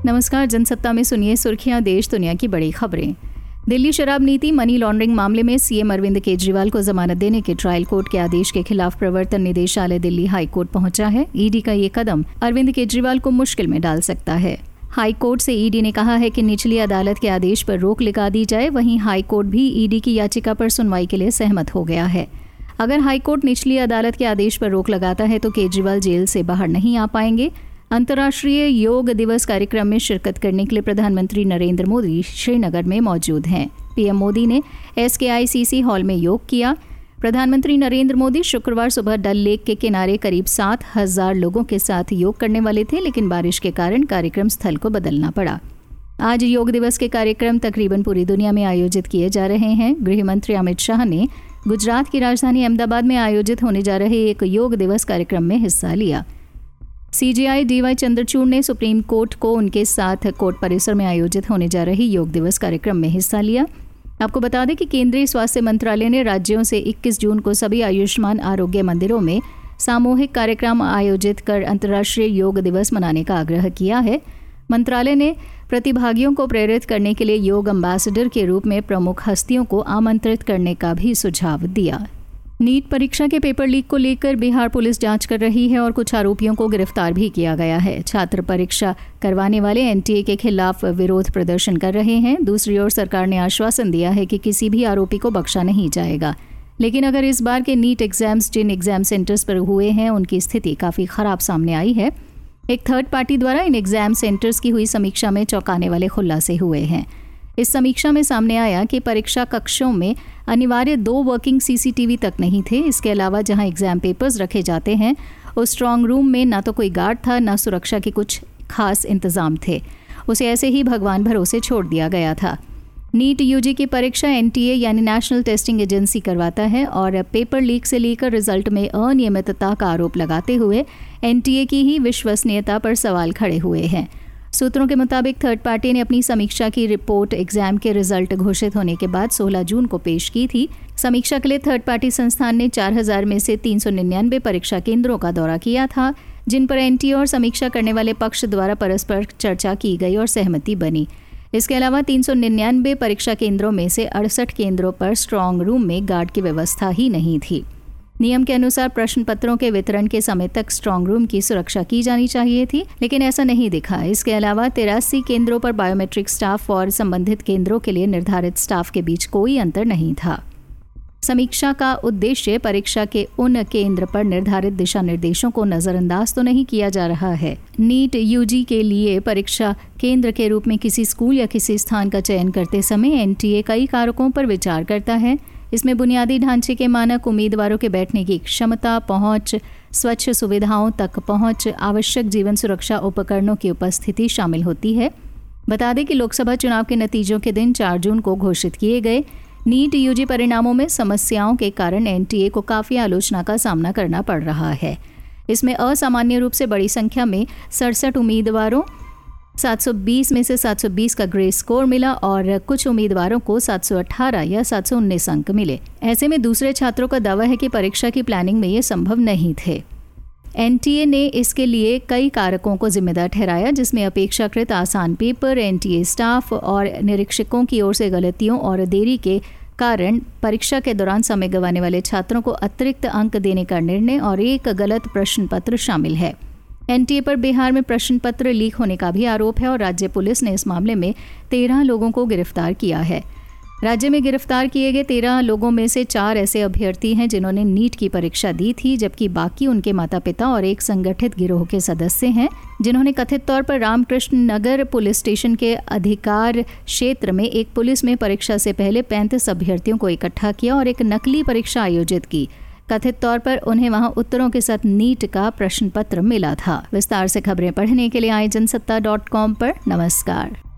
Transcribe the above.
नमस्कार, जनसत्ता में सुनिए सुर्खियां देश दुनिया की बड़ी खबरें। दिल्ली शराब नीति मनी लॉन्ड्रिंग मामले में सीएम अरविंद केजरीवाल को जमानत देने के ट्रायल कोर्ट के आदेश के खिलाफ प्रवर्तन निदेशालय दिल्ली हाई कोर्ट पहुंचा है। ईडी का ये कदम अरविंद केजरीवाल को मुश्किल में डाल सकता है। हाई कोर्ट से ईडी ने कहा है कि निचली अदालत के आदेश पर रोक लगा दी जाए। वहीं हाई कोर्ट भी ईडी की याचिका पर सुनवाई के लिए सहमत हो गया है। अगर हाई कोर्ट निचली अदालत के आदेश पर रोक लगाता है तो केजरीवाल जेल से बाहर नहीं आ पाएंगे। अंतर्राष्ट्रीय योग दिवस कार्यक्रम में शिरकत करने के लिए प्रधानमंत्री नरेंद्र मोदी श्रीनगर में मौजूद हैं। पीएम मोदी ने SKICC हॉल में योग किया। प्रधानमंत्री नरेंद्र मोदी शुक्रवार सुबह डल लेक के किनारे करीब 7,000 लोगों के साथ योग करने वाले थे, लेकिन बारिश के कारण कार्यक्रम स्थल को बदलना पड़ा। आज योग दिवस के कार्यक्रम तकरीबन पूरी दुनिया में आयोजित किए जा रहे हैं। गृह मंत्री अमित शाह ने गुजरात की राजधानी अहमदाबाद में आयोजित होने जा रहे एक योग दिवस कार्यक्रम में हिस्सा लिया। CJI DY चंद्रचूड़ ने सुप्रीम कोर्ट को उनके साथ कोर्ट परिसर में आयोजित होने जा रही योग दिवस कार्यक्रम में हिस्सा लिया। आपको बता दें कि केंद्रीय स्वास्थ्य मंत्रालय ने राज्यों से 21 जून को सभी आयुष्मान आरोग्य मंदिरों में सामूहिक कार्यक्रम आयोजित कर अंतर्राष्ट्रीय योग दिवस मनाने का आग्रह किया है। मंत्रालय ने प्रतिभागियों को प्रेरित करने के लिए योग एम्बेसडर के रूप में प्रमुख हस्तियों को आमंत्रित करने का भी सुझाव दिया। नीट परीक्षा के पेपर लीक को लेकर बिहार पुलिस जांच कर रही है और कुछ आरोपियों को गिरफ्तार भी किया गया है। छात्र परीक्षा करवाने वाले NTA के खिलाफ विरोध प्रदर्शन कर रहे हैं। दूसरी ओर सरकार ने आश्वासन दिया है कि किसी भी आरोपी को बख्शा नहीं जाएगा, लेकिन अगर इस बार के नीट एग्जाम्स जिन एग्जाम सेंटर्स पर हुए हैं उनकी स्थिति काफ़ी खराब सामने आई है। एक थर्ड पार्टी द्वारा इन एग्जाम सेंटर्स की हुई समीक्षा में चौंकाने वाले खुलासे हुए हैं। इस समीक्षा में सामने आया कि परीक्षा कक्षों में अनिवार्य 2 वर्किंग CCTV तक नहीं थे। इसके अलावा जहां एग्जाम पेपर्स रखे जाते हैं उस स्ट्रांग रूम में ना तो कोई गार्ड था, ना सुरक्षा के कुछ खास इंतजाम थे। उसे ऐसे ही भगवान भरोसे छोड़ दिया गया था। नीट UG की परीक्षा NTA यानी नेशनल टेस्टिंग एजेंसी करवाता है और पेपर लीक से लेकर रिजल्ट में अनियमितता का आरोप लगाते हुए NTA की ही विश्वसनीयता पर सवाल खड़े हुए हैं। सूत्रों के मुताबिक थर्ड पार्टी ने अपनी समीक्षा की रिपोर्ट एग्जाम के रिजल्ट घोषित होने के बाद 16 जून को पेश की थी। समीक्षा के लिए थर्ड पार्टी संस्थान ने 4,000 में से 399 परीक्षा केंद्रों का दौरा किया था, जिन पर NTA और समीक्षा करने वाले पक्ष द्वारा परस्पर चर्चा की गई और सहमति बनी। इसके अलावा 399 परीक्षा केंद्रों में से 68 केंद्रों पर स्ट्रांग रूम में गार्ड की व्यवस्था ही नहीं थी। नियम के अनुसार प्रश्न पत्रों के वितरण के समय तक स्ट्रांग रूम की सुरक्षा की जानी चाहिए थी, लेकिन ऐसा नहीं दिखा। इसके अलावा 83 केंद्रों पर बायोमेट्रिक स्टाफ और संबंधित केंद्रों के लिए निर्धारित स्टाफ के बीच कोई अंतर नहीं था। समीक्षा का उद्देश्य परीक्षा के उन केंद्र पर निर्धारित दिशा निर्देशों को नजरअंदाज तो नहीं किया जा रहा है। नीट UG के लिए परीक्षा केंद्र के रूप में किसी स्कूल या किसी स्थान का चयन करते समय NTA कई कारकों पर विचार करता है। इसमें बुनियादी ढांचे के मानक, उम्मीदवारों के बैठने की क्षमता, पहुंच, स्वच्छ सुविधाओं तक पहुंच, आवश्यक जीवन सुरक्षा उपकरणों की उपस्थिति शामिल होती है। बता दें कि लोकसभा चुनाव के नतीजों के दिन 4 जून को घोषिट किए गए नीट UG परिणामों में समस्याओं के कारण NTA को काफ़ी आलोचना का सामना करना पड़ रहा है। इसमें असामान्य रूप से बड़ी संख्या में 67 उम्मीदवारों 720 में से 720 का ग्रे स्कोर मिला और कुछ उम्मीदवारों को 718 या 719 अंक मिले। ऐसे में दूसरे छात्रों का दावा है कि परीक्षा की प्लानिंग में ये संभव नहीं थे। NTA ने इसके लिए कई कारकों को जिम्मेदार ठहराया, जिसमें अपेक्षाकृत आसान पेपर, NTA स्टाफ और निरीक्षकों की ओर से गलतियों और देरी के कारण परीक्षा के दौरान समय गंवाने वाले छात्रों को अतिरिक्त अंक देने का निर्णय और एक गलत प्रश्न पत्र शामिल है। NTA पर बिहार में प्रश्न पत्र लीक होने का भी आरोप है और राज्य पुलिस ने इस मामले में 13 लोगों को गिरफ्तार किया है। राज्य में गिरफ्तार किए गए 13 लोगों में से 4 ऐसे अभ्यर्थी हैं जिन्होंने नीट की परीक्षा दी थी, जबकि बाकी उनके माता पिता और एक संगठित गिरोह के सदस्य हैं, जिन्होंने कथित तौर पर रामकृष्ण नगर पुलिस स्टेशन के अधिकार क्षेत्र में एक पुलिस में परीक्षा से पहले 35 अभ्यर्थियों को इकट्ठा किया और एक नकली परीक्षा आयोजित की। कथित तौर पर उन्हें वहां उत्तरों के साथ नीट का प्रश्न पत्र मिला था। विस्तार से खबरें पढ़ने के लिए आए जनसत्ता.com पर। नमस्कार।